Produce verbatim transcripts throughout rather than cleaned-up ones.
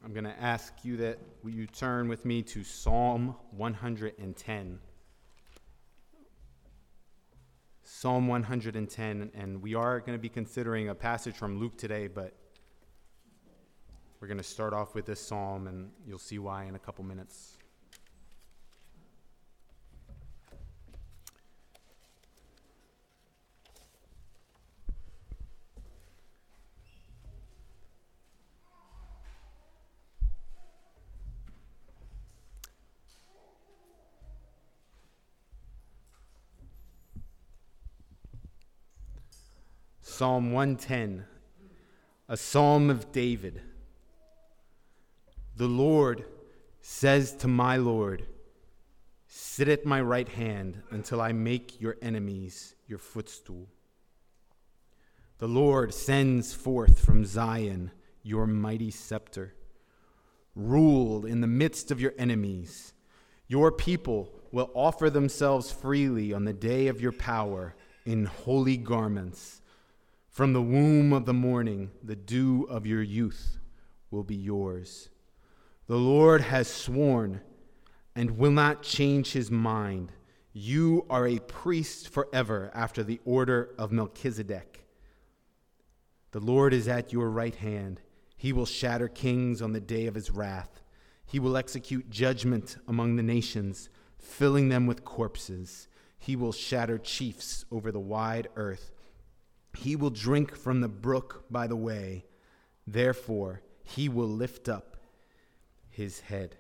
I'm going to ask you that will you turn with me to Psalm one hundred ten. Psalm one hundred ten, and we are going to be considering a passage from Luke today, but we're going to start off with this psalm, and you'll see why in a couple minutes. Psalm one ten, a psalm of David. The Lord says to my Lord, sit at my right hand until I make your enemies your footstool. The Lord sends forth from Zion your mighty scepter. Rule in the midst of your enemies. Your people will offer themselves freely on the day of your power in holy garments. From the womb of the morning, the dew of your youth will be yours. The Lord has sworn and will not change his mind. You are a priest forever after the order of Melchizedek. The Lord is at your right hand. He will shatter kings on the day of his wrath. He will execute judgment among the nations, filling them with corpses. He will shatter chiefs over the wide earth. He will drink from the brook by the way. Therefore, he will lift up his head.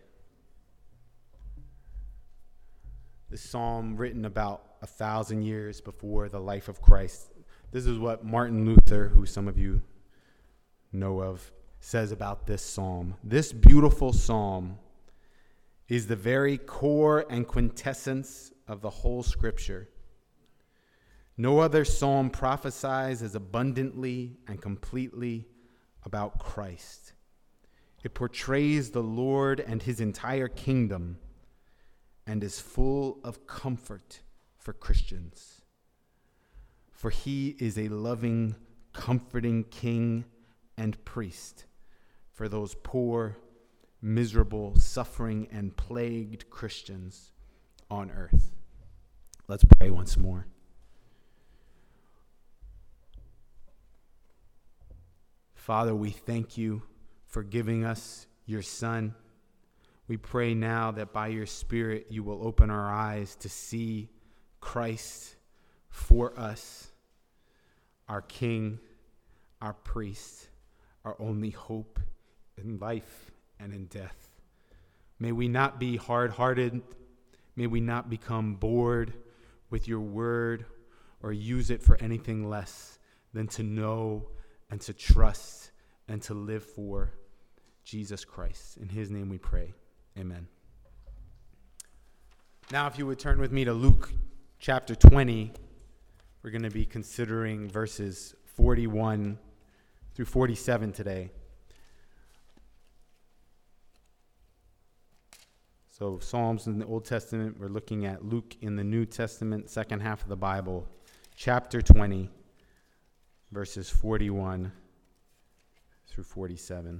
The psalm written about a thousand years before the life of Christ. This is what Martin Luther, who some of you know of, says about this psalm. This beautiful psalm is the very core and quintessence of the whole scripture. No other psalm prophesies as abundantly and completely about Christ. It portrays the Lord and his entire kingdom and is full of comfort for Christians. For he is a loving, comforting king and priest for those poor, miserable, suffering, and plagued Christians on earth. Let's pray once more. Father, we thank you for giving us your Son. We pray now that by your Spirit you will open our eyes to see Christ for us, our King, our priest, our only hope in life and in death. May we not be hard-hearted. May we not become bored with your word or use it for anything less than to know and to trust and to live for Jesus Christ. In his name we pray. Amen. Now, if you would turn with me to Luke chapter twenty, we're going to be considering verses forty-one through forty-seven today. So Psalms in the Old Testament, we're looking at Luke in the New Testament, second half of the Bible, chapter twenty, verses forty-one through forty-seven.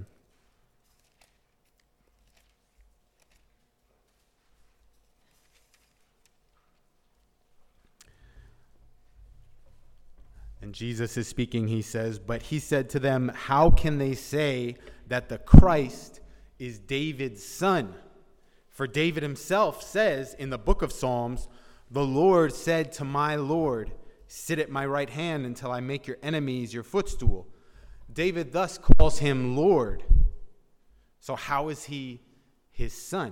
And Jesus is speaking, he says, but he said to them, how can they say that the Christ is David's son? For David himself says in the book of Psalms, the Lord said to my Lord, sit at my right hand until I make your enemies your footstool. David thus calls him Lord. So how is he his son?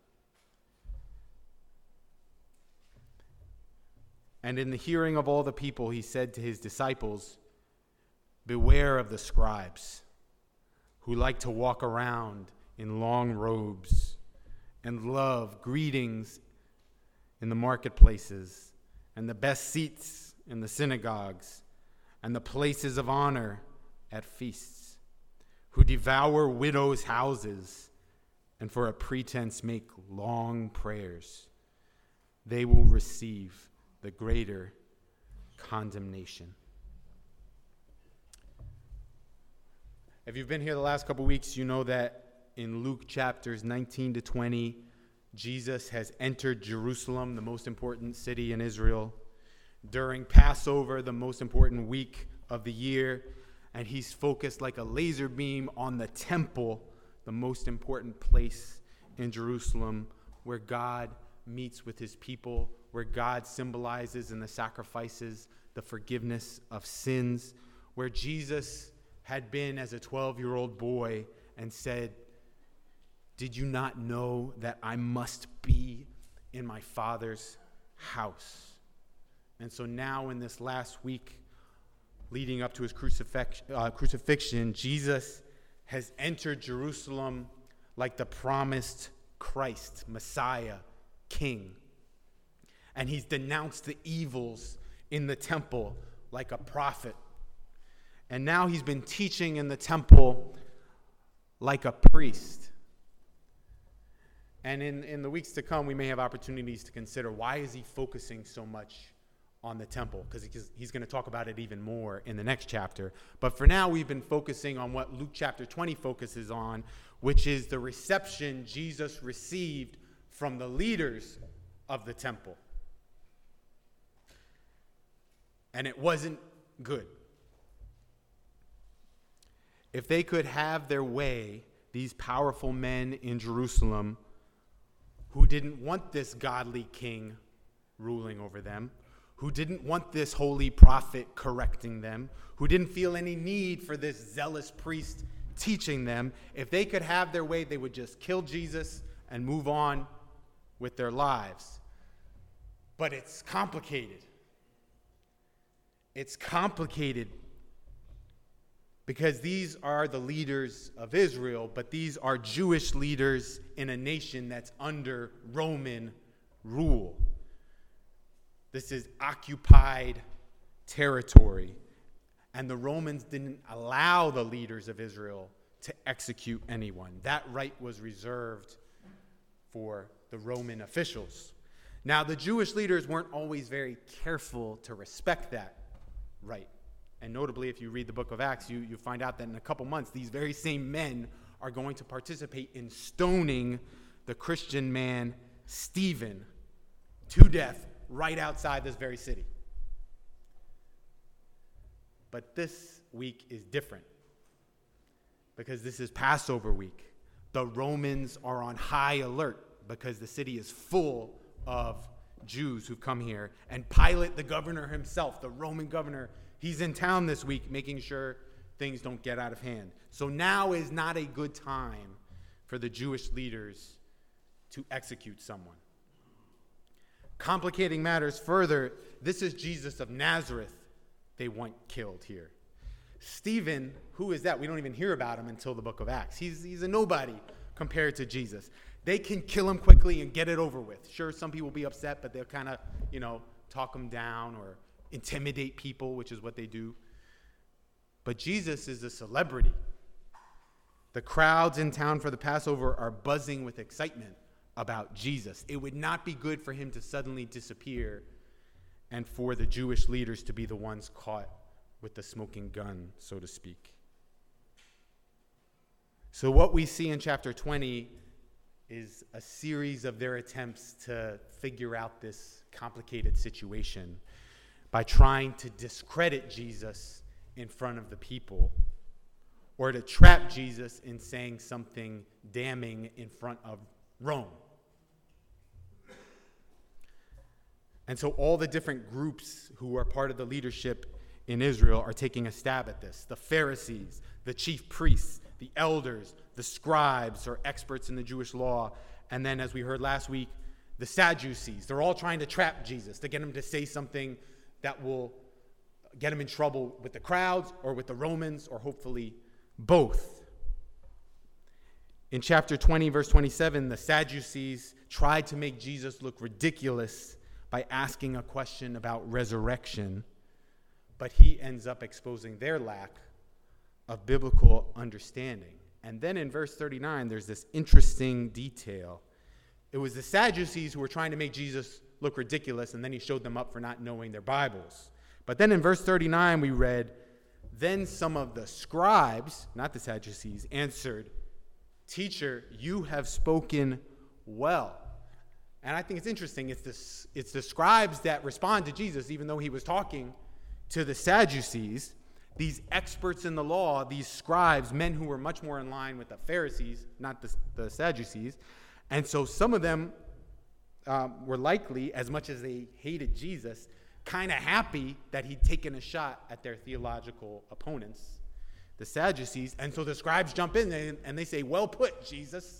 And in the hearing of all the people, he said to his disciples, beware of the scribes who like to walk around in long robes and love greetings in the marketplaces and the best seats in the synagogues and the places of honor at feasts, who devour widows' houses and for a pretense make long prayers. They will receive the greater condemnation. If you've been here the last couple weeks, you know that in Luke chapters nineteen to twenty, Jesus has entered Jerusalem, the most important city in Israel, during Passover, the most important week of the year, and he's focused like a laser beam on the temple, the most important place in Jerusalem, where God meets with his people, where God symbolizes in the sacrifices the forgiveness of sins, where Jesus had been as a twelve-year-old boy and said, "Did you not know that I must be in my Father's house?" And so now in this last week leading up to his crucifix, uh, crucifixion, Jesus has entered Jerusalem like the promised Christ, Messiah, King. And he's denounced the evils in the temple like a prophet. And now he's been teaching in the temple like a priest. And in, in the weeks to come, we may have opportunities to consider, why is he focusing so much on the temple? Because he's, he's going to talk about it even more in the next chapter. But for now, we've been focusing on what Luke chapter twenty focuses on, which is the reception Jesus received from the leaders of the temple. And it wasn't good. If they could have their way, these powerful men in Jerusalem who didn't want this godly king ruling over them, who didn't want this holy prophet correcting them, who didn't feel any need for this zealous priest teaching them, if they could have their way, they would just kill Jesus and move on with their lives. But it's complicated. It's complicated because these are the leaders of Israel, but these are Jewish leaders in a nation that's under Roman rule. This is occupied territory, and the Romans didn't allow the leaders of Israel to execute anyone. That right was reserved for the Roman officials. Now, the Jewish leaders weren't always very careful to respect that right. And notably, if you read the book of Acts, you, you find out that in a couple months, these very same men are going to participate in stoning the Christian man Stephen to death right outside this very city. But this week is different because this is Passover week. The Romans are on high alert because the city is full of Jews who've come here. And Pilate, the governor himself, the Roman governor, he's in town this week making sure things don't get out of hand. So now is not a good time for the Jewish leaders to execute someone. Complicating matters further, this is Jesus of Nazareth they want killed here. Stephen, who is that? We don't even hear about him until the book of Acts. He's, he's a nobody compared to Jesus. They can kill him quickly and get it over with. Sure, some people will be upset, but they'll kind of, you know, talk him down or intimidate people, which is what they do. But Jesus is a celebrity. The crowds in town for the Passover are buzzing with excitement about Jesus. It would not be good for him to suddenly disappear and for the Jewish leaders to be the ones caught with the smoking gun, so to speak. So what we see in chapter twenty is a series of their attempts to figure out this complicated situation by trying to discredit Jesus in front of the people or to trap Jesus in saying something damning in front of Rome. And so all the different groups who are part of the leadership in Israel are taking a stab at this. The Pharisees, the chief priests, the elders, the scribes, or experts in the Jewish law, and then, as we heard last week, the Sadducees. They're all trying to trap Jesus, to get him to say something that will get him in trouble with the crowds or with the Romans, or hopefully both. In chapter twenty, verse twenty-seven, the Sadducees tried to make Jesus look ridiculous by asking a question about resurrection, but he ends up exposing their lack of biblical understanding. And then in verse thirty-nine, there's this interesting detail. It was the Sadducees who were trying to make Jesus look ridiculous, and then he showed them up for not knowing their Bibles. But then in verse thirty-nine, we read, "Then some of the scribes," not the Sadducees, "answered, "Teacher, you have spoken well." And I think it's interesting. It's, this, it's the scribes that respond to Jesus, even though he was talking to the Sadducees. These experts in the law, these scribes, men who were much more in line with the Pharisees, not the, the Sadducees. And so some of them um, were likely, as much as they hated Jesus, kind of happy that he'd taken a shot at their theological opponents, the Sadducees. And so the scribes jump in and, and they say, "Well put, Jesus."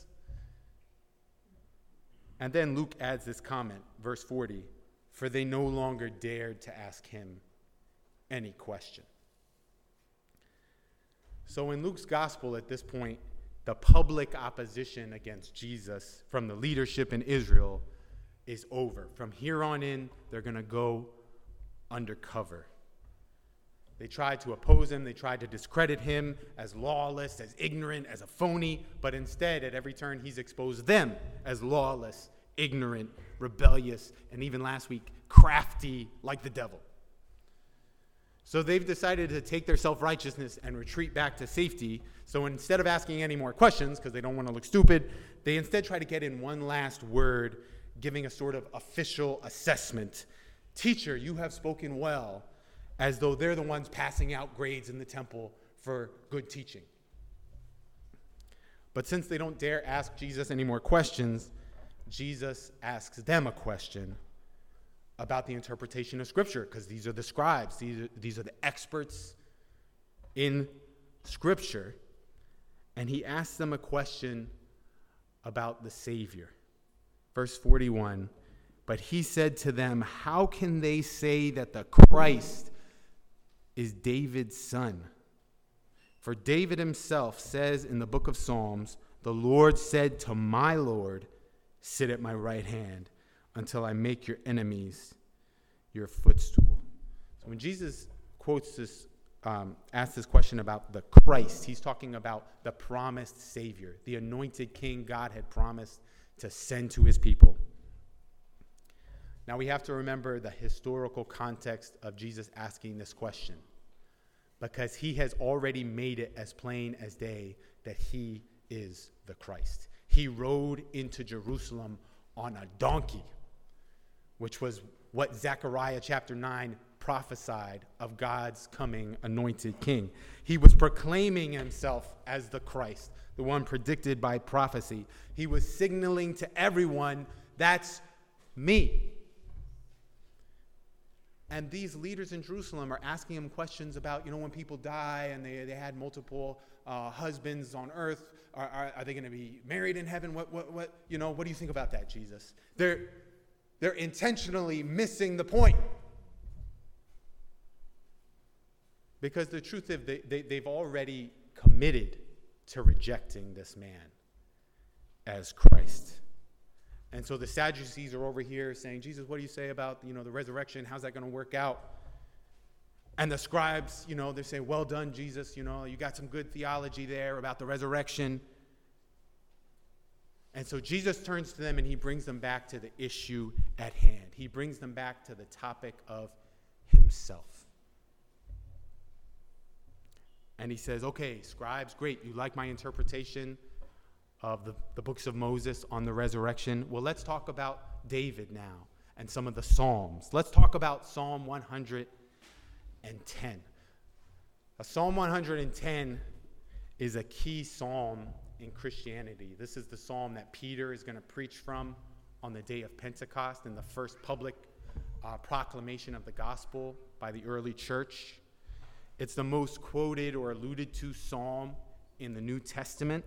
And then Luke adds this comment, verse forty, "For they no longer dared to ask him any question." So in Luke's gospel at this point, the public opposition against Jesus from the leadership in Israel is over. From here on in, they're going to go undercover. They tried to oppose him. They tried to discredit him as lawless, as ignorant, as a phony. But instead, at every turn, he's exposed them as lawless, ignorant, rebellious, and even last week, crafty like the devil. So they've decided to take their self-righteousness and retreat back to safety. So instead of asking any more questions, because they don't want to look stupid, they instead try to get in one last word, giving a sort of official assessment. "Teacher, you have spoken well," as though they're the ones passing out grades in the temple for good teaching. But since they don't dare ask Jesus any more questions, Jesus asks them a question about the interpretation of Scripture, because these are the scribes, these are, these are the experts in Scripture. And he asks them a question about the Savior. Verse forty-one, "But he said to them, 'How can they say that the Christ is David's son? For David himself says in the book of Psalms, the Lord said to my Lord, sit at my right hand until I make your enemies your footstool.'" So when Jesus quotes this, um, asks this question about the Christ, he's talking about the promised Savior, the anointed King God had promised to send to his people. Now we have to remember the historical context of Jesus asking this question, because he has already made it as plain as day that he is the Christ. He rode into Jerusalem on a donkey, which was what Zechariah chapter nine prophesied of God's coming anointed king. He was proclaiming himself as the Christ, the one predicted by prophecy. He was signaling to everyone, "That's me." And these leaders in Jerusalem are asking him questions about, you know, when people die and they, they had multiple uh, husbands on earth, are, are, are they going to be married in heaven? What, what, what, you know, what do you think about that, Jesus? They're, they're intentionally missing the point. Because the truth is, they, they, they've already committed to rejecting this man as Christ. And so the Sadducees are over here saying, "Jesus, what do you say about, you know, the resurrection? How's that going to work out?" And the scribes, you know, they're saying, "Well done, Jesus. You know, you got some good theology there about the resurrection." And so Jesus turns to them and he brings them back to the issue at hand. He brings them back to the topic of himself. And he says, "Okay, scribes, great. You like my interpretation of the, the books of Moses on the resurrection? Well, let's talk about David now and some of the Psalms. Let's talk about Psalm one hundred ten. A Psalm one hundred ten is a key psalm in Christianity. This is the psalm that Peter is going to preach from on the day of Pentecost in the first public uh, proclamation of the gospel by the early church. It's the most quoted or alluded to psalm in the New Testament.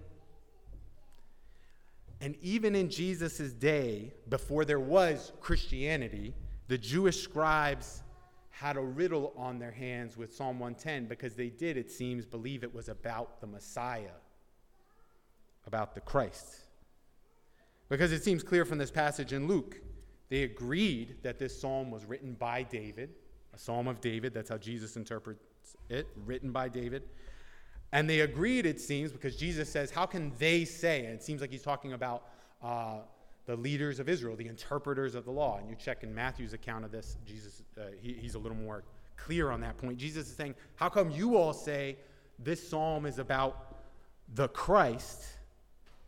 And even in Jesus' day, before there was Christianity, the Jewish scribes had a riddle on their hands with Psalm one ten, because they did, it seems, believe it was about the Messiah, about the Christ. Because it seems clear from this passage in Luke, they agreed that this psalm was written by David, a psalm of David, that's how Jesus interprets it, written by David. And they agreed, it seems, because Jesus says, how can they say? And it seems like he's talking about uh, the leaders of Israel, the interpreters of the law. And you check in Matthew's account of this, Jesus, uh, he, he's a little more clear on that point. Jesus is saying, how come you all say this psalm is about the Christ,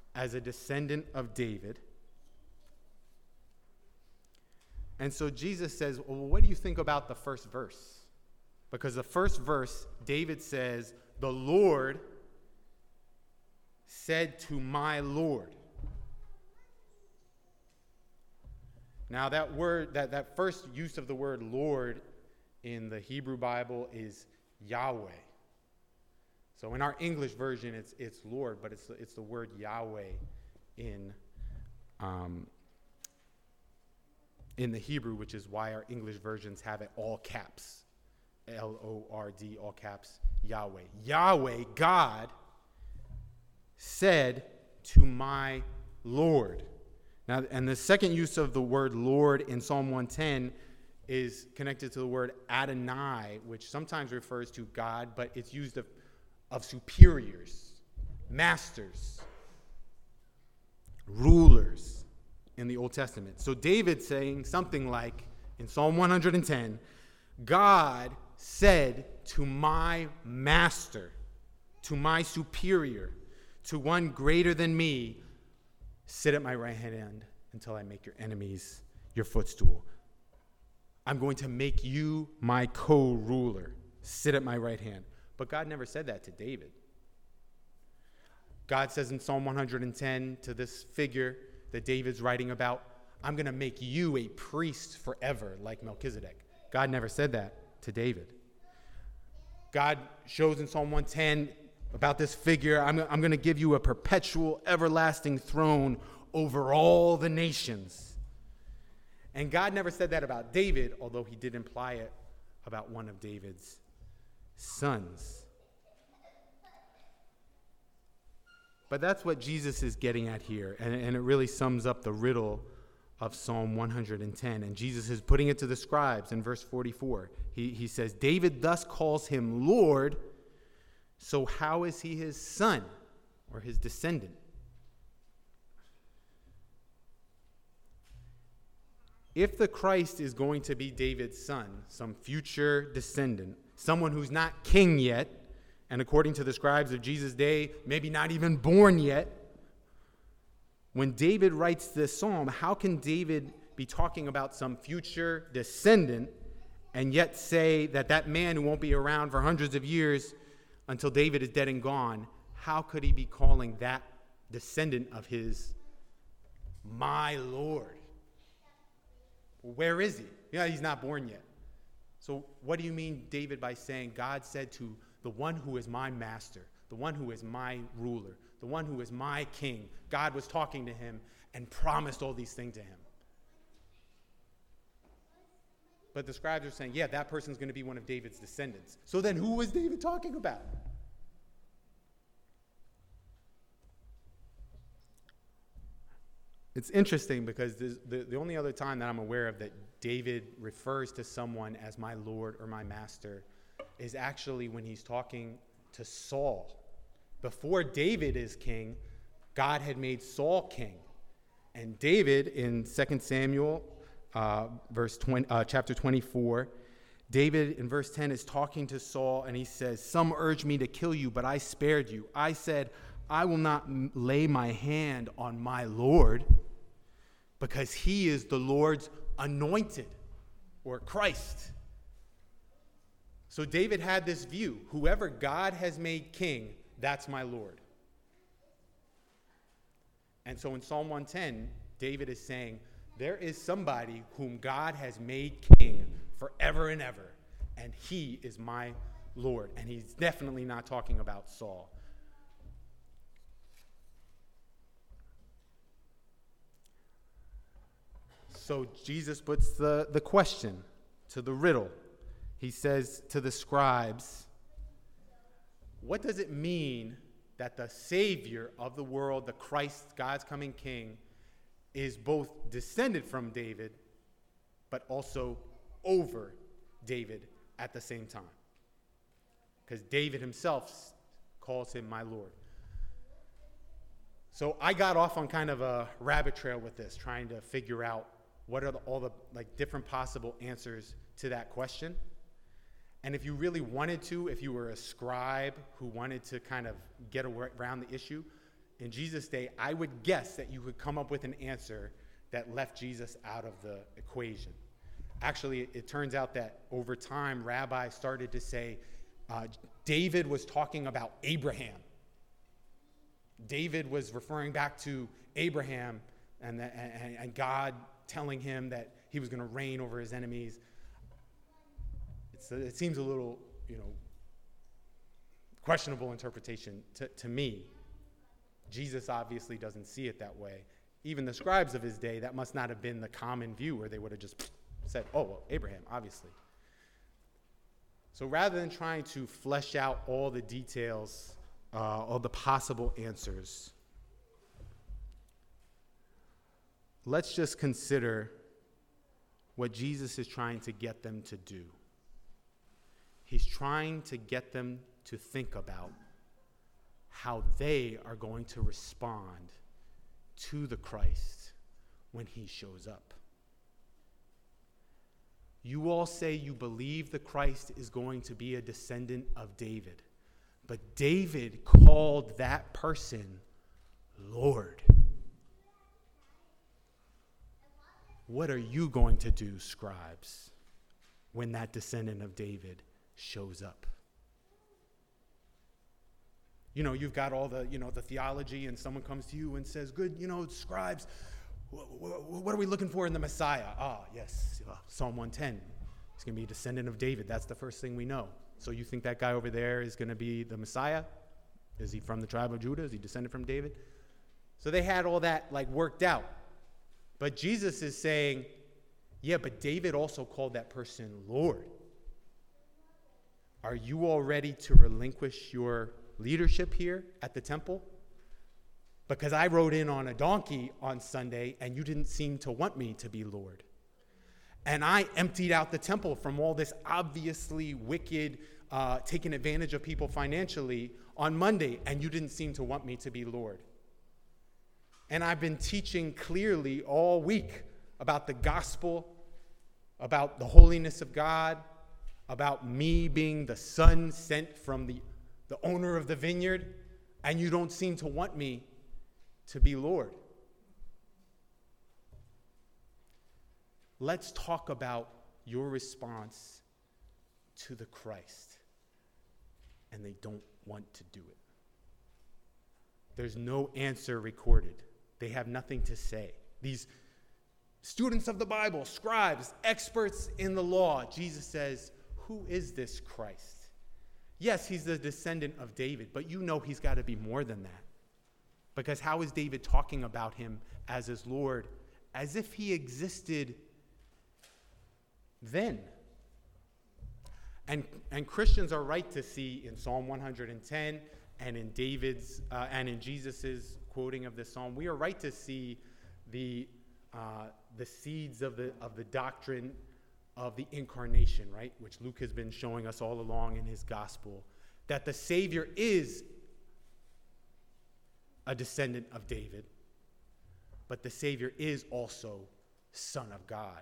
as a descendant of David. And so Jesus says, well, what do you think about the first verse? Because the first verse, David says, the Lord said to my Lord. Now that word, that, that first use of the word Lord in the Hebrew Bible is Yahweh. So in our English version, it's it's Lord, but it's it's the word Yahweh in um, in the Hebrew, which is why our English versions have it all caps, L O R D, all caps, Yahweh. Yahweh, God, said to my Lord. Now, and the second use of the word Lord in Psalm one ten is connected to the word Adonai, which sometimes refers to God, but it's used of, of superiors, masters, rulers in the Old Testament. So David's saying something like, in Psalm one ten, God said to my master, to my superior, to one greater than me, sit at my right hand until I make your enemies your footstool. I'm going to make you my co-ruler. Sit at my right hand. But God never said that to David. God says in Psalm one ten to this figure that David's writing about, I'm going to make you a priest forever like Melchizedek. God never said that to David. God shows in Psalm one ten about this figure, I'm, I'm going to give you a perpetual, everlasting throne over all the nations. And God never said that about David, although he did imply it about one of David's sons. But that's what Jesus is getting at here, and, and it really sums up the riddle of Psalm one ten. And Jesus is putting it to the scribes in verse forty-four. He, he says, David thus calls him Lord, so how is he his son or his descendant? If the Christ is going to be David's son, some future descendant, someone who's not king yet, and according to the scribes of Jesus' day, maybe not even born yet, when David writes this psalm, how can David be talking about some future descendant and yet say that that man who won't be around for hundreds of years until David is dead and gone, how could he be calling that descendant of his my Lord? Where is he? Yeah, he's not born yet. So what do you mean, David, by saying God said to the one who is my master, the one who is my ruler, the one who is my king? God was talking to him and promised all these things to him. But the scribes are saying, yeah, that person's going to be one of David's descendants. So then who was David talking about? It's interesting because the, the only other time that I'm aware of that David refers to someone as my Lord or my master is actually when he's talking to Saul. Before David is king, God had made Saul king. And David, in Second Samuel, uh, verse twenty, uh, chapter twenty-four, David in verse ten is talking to Saul, and he says, some urged me to kill you, but I spared you. I said, I will not m- lay my hand on my Lord, because he is the Lord's anointed, or Christ. So David had this view. Whoever God has made king, that's my Lord. And so in Psalm one ten, David is saying, there is somebody whom God has made king forever and ever, and he is my Lord. And he's definitely not talking about Saul. So Jesus puts the, the question to the riddle. He says to the scribes, what does it mean that the Savior of the world, the Christ, God's coming King, is both descended from David, but also over David at the same time? Because David himself calls him my Lord. So I got off on kind of a rabbit trail with this, trying to figure out what are the, all the like different possible answers to that question. And if you really wanted to, if you were a scribe who wanted to kind of get around the issue, in Jesus' day, I would guess that you could come up with an answer that left Jesus out of the equation. Actually, it, it turns out that over time, rabbis started to say, uh, David was talking about Abraham. David was referring back to Abraham and, the, and, and God telling him that he was going to reign over his enemies. It's, it seems a little, you know, questionable interpretation to, to me. Jesus obviously doesn't see it that way. Even the scribes of his day, that must not have been the common view where they would have just said, oh, well, Abraham, obviously. So rather than trying to flesh out all the details, uh, all the possible answers, let's just consider what Jesus is trying to get them to do. He's trying to get them to think about how they are going to respond to the Christ when he shows up. You all say you believe the Christ is going to be a descendant of David, but David called that person Lord. What are you going to do, scribes, when that descendant of David shows up? You know, you've got all the, you know, the theology, and someone comes to you and says, good, you know, scribes, wh- wh- what are we looking for in the Messiah? Ah, yes, uh, Psalm one ten. He's going to be a descendant of David. That's the first thing we know. So you think that guy over there is going to be the Messiah? Is he from the tribe of Judah? Is he descended from David? So they had all that, like, worked out. But Jesus is saying, yeah, but David also called that person Lord. Are you all ready to relinquish your leadership here at the temple? Because I rode in on a donkey on Sunday and you didn't seem to want me to be Lord. And I emptied out the temple from all this obviously wicked, uh, taking advantage of people financially on Monday, and you didn't seem to want me to be Lord. And I've been teaching clearly all week about the gospel, about the holiness of God, about me being the son sent from the the owner of the vineyard, and you don't seem to want me to be Lord. Let's talk about your response to the Christ. And they don't want to do it. There's no answer recorded. They have nothing to say. These students of the Bible, scribes, experts in the law, Jesus says, who is this Christ? Yes, he's the descendant of David, but you know he's got to be more than that. Because how is David talking about him as his Lord, as if he existed then? And, and Christians are right to see in Psalm one hundred ten and in David's uh, and in Jesus's quoting of this psalm, we are right to see the uh, the seeds of the of the doctrine of the incarnation, right? Which Luke has been showing us all along in his gospel, that the Savior is a descendant of David, but the Savior is also Son of God.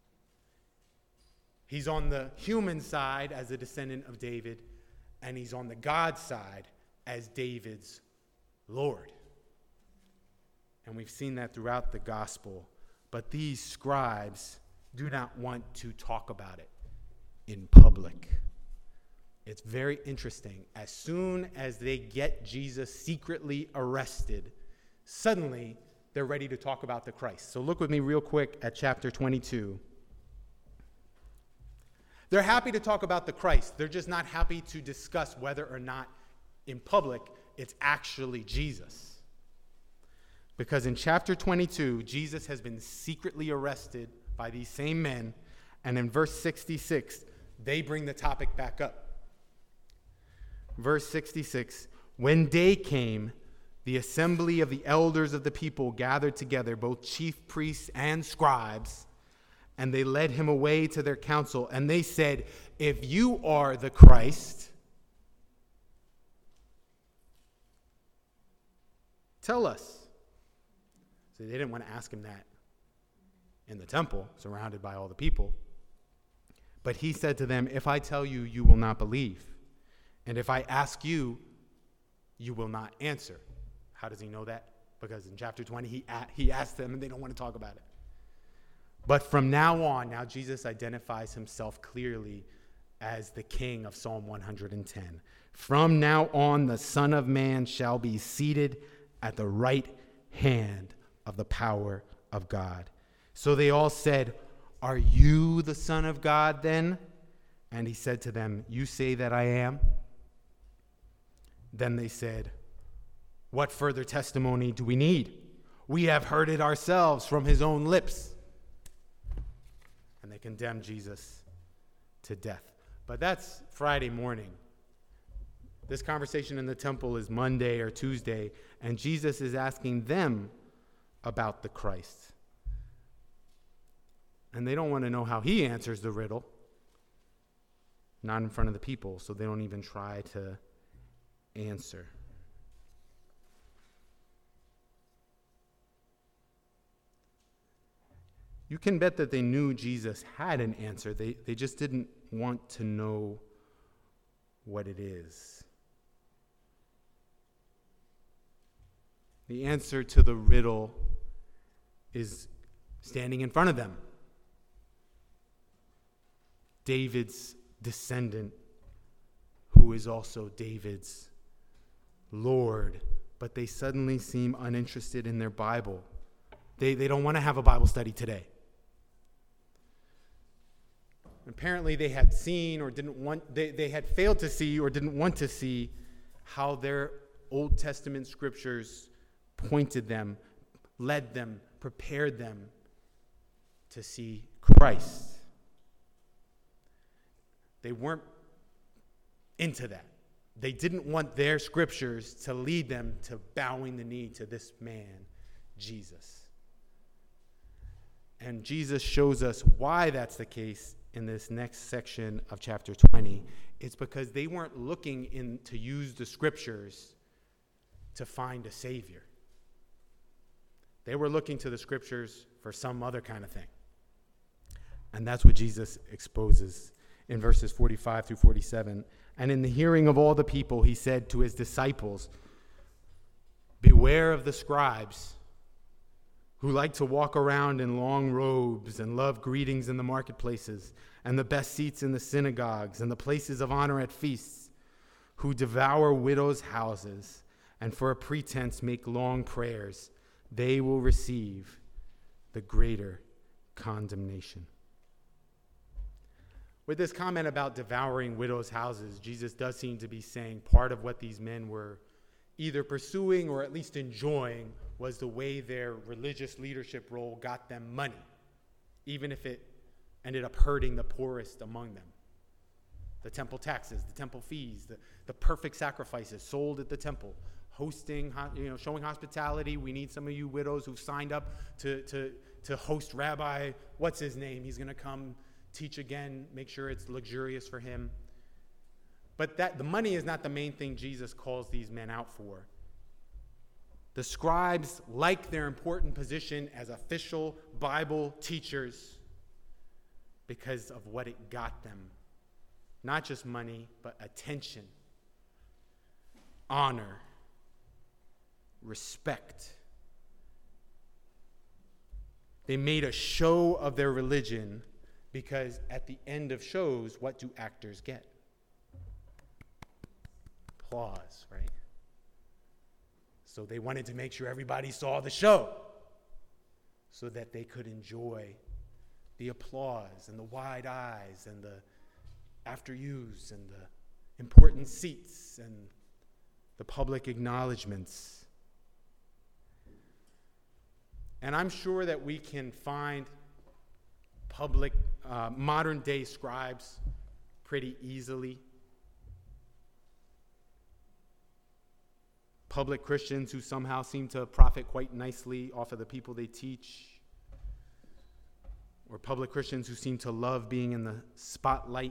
He's on the human side as a descendant of David, and he's on the God side as David's Lord. And we've seen that throughout the gospel. But these scribes do not want to talk about it in public. It's very interesting. As soon as they get Jesus secretly arrested, suddenly they're ready to talk about the Christ. So look with me real quick at chapter twenty-two. They're happy to talk about the Christ. They're just not happy to discuss whether or not in public it's actually Jesus. Because in chapter twenty-two, Jesus has been secretly arrested by these same men, and in verse sixty-six, they bring the topic back up. Verse sixty-six, when day came, the assembly of the elders of the people gathered together, both chief priests and scribes, and they led him away to their council, and they said, if you are the Christ, tell us. So they didn't want to ask him that in the temple, surrounded by all the people. But he said to them, if I tell you, you will not believe. And if I ask you, you will not answer. How does he know that? Because in chapter twenty, he, a- he asked them, and they don't want to talk about it. But from now on, now Jesus identifies himself clearly as the king of Psalm one hundred ten. From now on, the Son of Man shall be seated at the right hand of the power of God. So they all said, "Are you the Son of God then?" And he said to them, "You say that I am." Then they said, "What further testimony do we need? We have heard it ourselves from his own lips." And they condemned Jesus to death. But that's Friday morning. This conversation in the temple is Monday or Tuesday, and Jesus is asking them about the Christ. And they don't want to know how he answers the riddle, not in front of the people, so they don't even try to answer. You can bet that they knew Jesus had an answer. They, they just didn't want to know what it is. The answer to the riddle is standing in front of them. David's descendant, who is also David's Lord, but they suddenly seem uninterested in their Bible. They, they don't want to have a Bible study today. Apparently they had seen or didn't want, they, they had failed to see or didn't want to see how their Old Testament scriptures pointed them, led them, prepared them to see Christ. They weren't into that. They didn't want their scriptures to lead them to bowing the knee to this man, Jesus. And Jesus shows us why that's the case in this next section of chapter twenty. It's because they weren't looking in to use the scriptures to find a savior. They were looking to the scriptures for some other kind of thing. And that's what Jesus exposes in verses forty-five through forty-seven. And in the hearing of all the people, he said to his disciples, "Beware of the scribes who like to walk around in long robes and love greetings in the marketplaces and the best seats in the synagogues and the places of honor at feasts, who devour widows' houses and for a pretense make long prayers. They will receive the greater condemnation." With this comment about devouring widows' houses, Jesus does seem to be saying part of what these men were either pursuing or at least enjoying was the way their religious leadership role got them money, even if it ended up hurting the poorest among them. The temple taxes, the temple fees, the, the perfect sacrifices sold at the temple, hosting, you know, showing hospitality. We need some of you widows who've signed up to, to, to host Rabbi, what's his name? He's going to come teach again, make sure it's luxurious for him. But that the money is not the main thing Jesus calls these men out for. The scribes like their important position as official Bible teachers because of what it got them. Not just money, but attention, honor, respect. They made a show of their religion because at the end of shows, what do actors get? Applause, right? So they wanted to make sure everybody saw the show so that they could enjoy the applause and the wide eyes and the after yous and the important seats and the public acknowledgments. And I'm sure that we can find public, uh, modern day scribes pretty easily. Public Christians who somehow seem to profit quite nicely off of the people they teach. Or public Christians who seem to love being in the spotlight.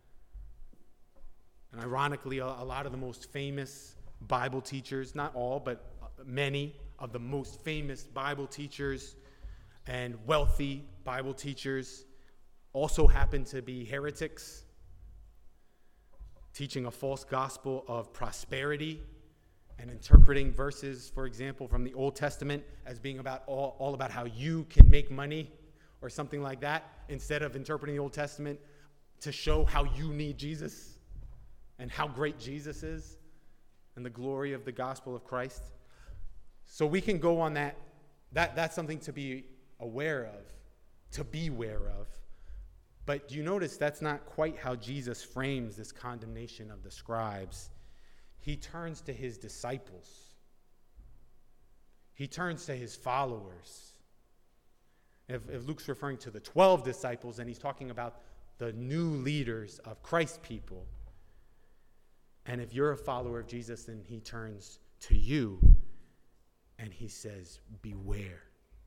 And ironically, a, a lot of the most famous Bible teachers, not all, but many of the most famous Bible teachers and wealthy Bible teachers also happen to be heretics, teaching a false gospel of prosperity and interpreting verses, for example, from the Old Testament as being about all, all about how you can make money or something like that, instead of interpreting the Old Testament to show how you need Jesus and how great Jesus is and the glory of the gospel of Christ. So we can go on that. That that's something to be aware of, to beware of. But do you notice that's not quite how Jesus frames this condemnation of the scribes? He turns to his disciples. He turns to his followers. If, if Luke's referring to the twelve disciples, and he's talking about the new leaders of Christ's people. And if you're a follower of Jesus, then he turns to you and he says, beware.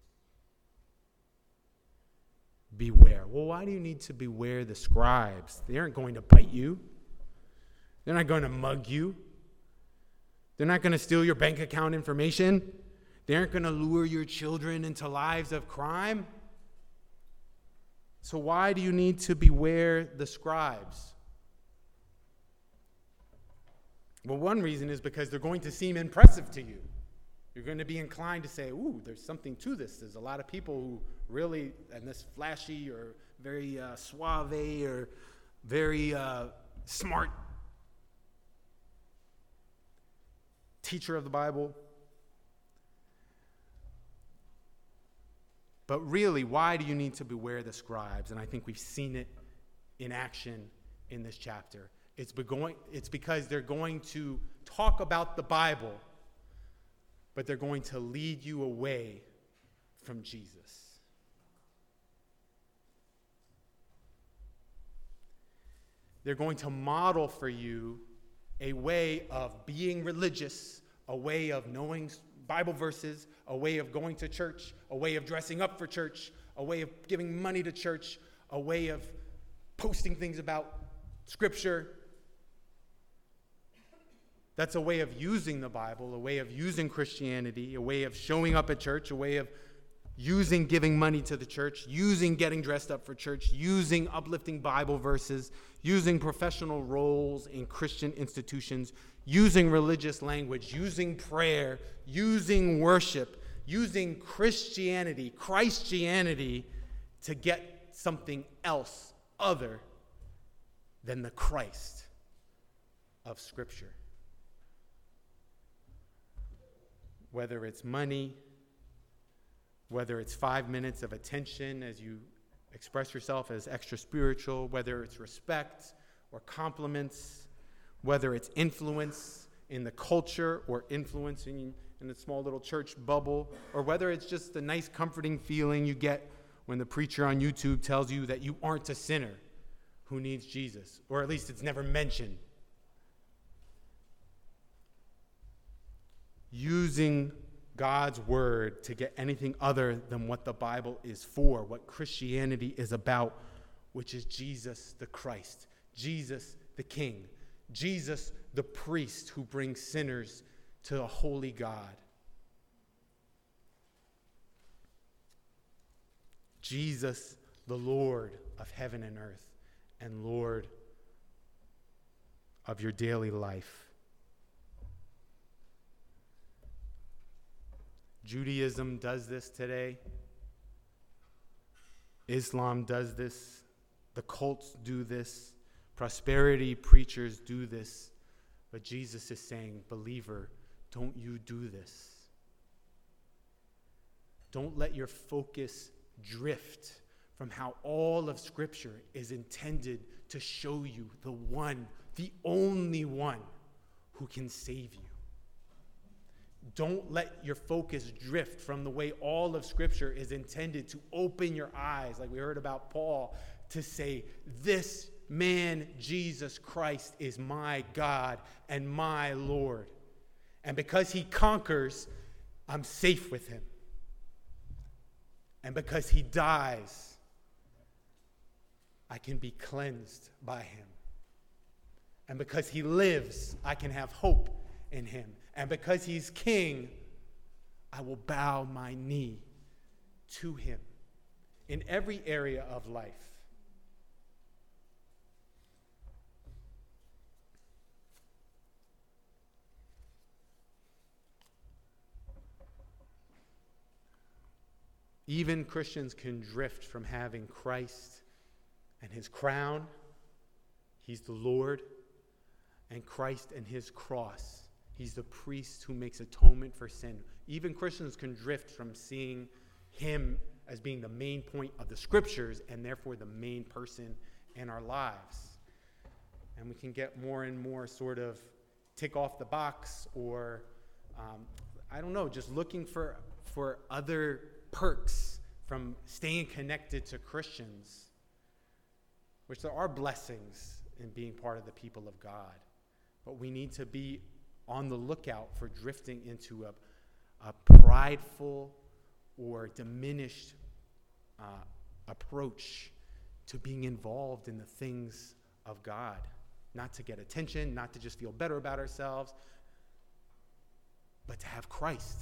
Beware. Well, why do you need to beware the scribes? They aren't going to bite you. They're not going to mug you. They're not going to steal your bank account information. They aren't going to lure your children into lives of crime. So why do you need to beware the scribes? Well, one reason is because they're going to seem impressive to you. You're going to be inclined to say, ooh, there's something to this. There's a lot of people who really, and this flashy or very uh, suave or very uh, smart teacher of the Bible. But really, why do you need to beware the scribes? And I think we've seen it in action in this chapter. It's, be going, it's because they're going to talk about the Bible, but they're going to lead you away from Jesus. They're going to model for you a way of being religious, a way of knowing Bible verses, a way of going to church, a way of dressing up for church, a way of giving money to church, a way of posting things about Scripture. That's a way of using the Bible, a way of using Christianity, a way of showing up at church, a way of using giving money to the church, using getting dressed up for church, using uplifting Bible verses, using professional roles in Christian institutions, using religious language, using prayer, using worship, using Christianity, Christianity to get something else other than the Christ of Scripture. Whether it's money, whether it's five minutes of attention as you express yourself as extra spiritual, whether it's respect or compliments, whether it's influence in the culture or influence in, in the small little church bubble, or whether it's just the nice comforting feeling you get when the preacher on YouTube tells you that you aren't a sinner who needs Jesus, or at least it's never mentioned. Using God's word to get anything other than what the Bible is for, what Christianity is about, which is Jesus the Christ, Jesus the King, Jesus the priest who brings sinners to a holy God. Jesus the Lord of heaven and earth and Lord of your daily life. Judaism does this today. Islam does this. The cults do this. Prosperity preachers do this. But Jesus is saying, believer, don't you do this. Don't let your focus drift from how all of Scripture is intended to show you the one, the only one who can save you. Don't let your focus drift from the way all of Scripture is intended to open your eyes, like we heard about Paul, to say, this man, Jesus Christ, is my God and my Lord. And because he conquers, I'm safe with him. And because he dies, I can be cleansed by him. And because he lives, I can have hope in him. And because he's king, I will bow my knee to him in every area of life. Even Christians can drift from having Christ and his crown. He's the Lord. And Christ and his cross. He's the priest who makes atonement for sin. Even Christians can drift from seeing him as being the main point of the scriptures and therefore the main person in our lives. And we can get more and more sort of tick off the box or, um, I don't know, just looking for, for other perks from staying connected to Christians, which there are blessings in being part of the people of God. But we need to be on the lookout for drifting into a, a prideful or diminished uh, approach to being involved in the things of God. Not to get attention, not to just feel better about ourselves, but to have Christ.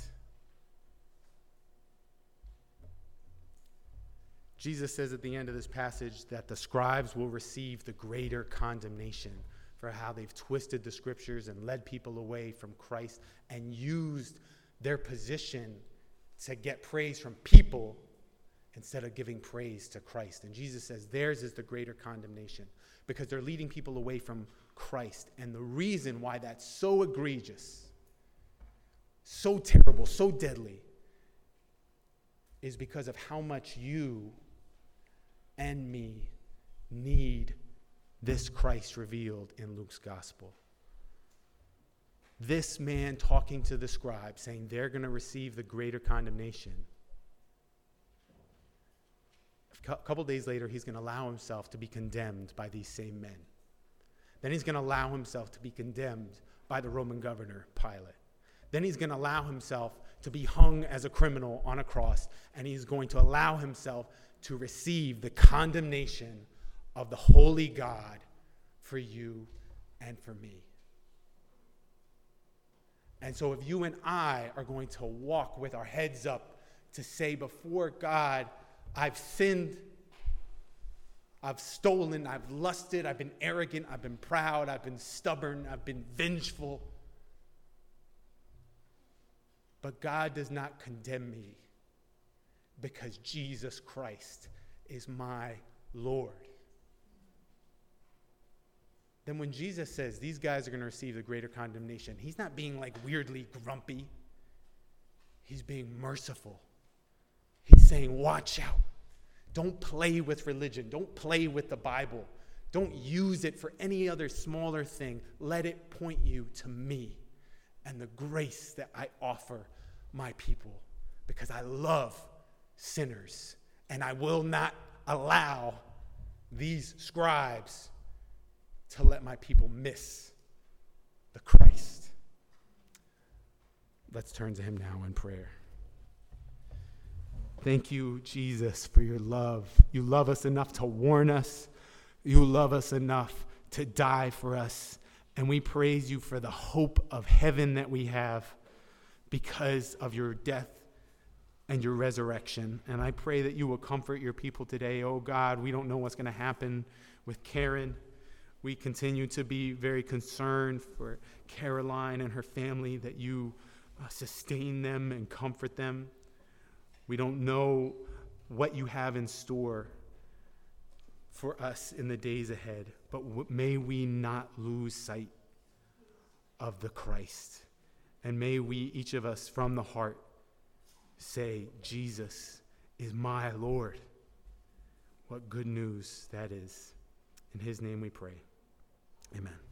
Jesus says at the end of this passage that the scribes will receive the greater condemnation for how they've twisted the scriptures and led people away from Christ and used their position to get praise from people instead of giving praise to Christ. And Jesus says theirs is the greater condemnation because they're leading people away from Christ. And the reason why that's so egregious, so terrible, so deadly, is because of how much you and me need this Christ revealed in Luke's gospel. This man talking to the scribes, saying they're going to receive the greater condemnation. A couple days later, he's going to allow himself to be condemned by these same men. Then he's going to allow himself to be condemned by the Roman governor, Pilate. Then he's going to allow himself to be hung as a criminal on a cross, and he's going to allow himself to receive the condemnation of the holy God for you and for me. And so if you and I are going to walk with our heads up to say before God, I've sinned, I've stolen, I've lusted, I've been arrogant, I've been proud, I've been stubborn, I've been vengeful. But God does not condemn me because Jesus Christ is my Lord. Then when Jesus says these guys are going to receive the greater condemnation, he's not being like weirdly grumpy. He's being merciful. He's saying, watch out. Don't play with religion. Don't play with the Bible. Don't use it for any other smaller thing. Let it point you to me and the grace that I offer my people, because I love sinners and I will not allow these scribes to let my people miss the Christ. Let's turn to him now in prayer. Thank you, Jesus, for your love. You love us enough to warn us. You love us enough to die for us. And we praise you for the hope of heaven that we have because of your death and your resurrection. And I pray that you will comfort your people today. Oh God, we don't know what's going to happen with Karen. We continue to be very concerned for Caroline and her family, that you uh, sustain them and comfort them. We don't know what you have in store for us in the days ahead, but w- may we not lose sight of the Christ. And may we, each of us from the heart, say, Jesus is my Lord. What good news that is. In his name we pray. Amen.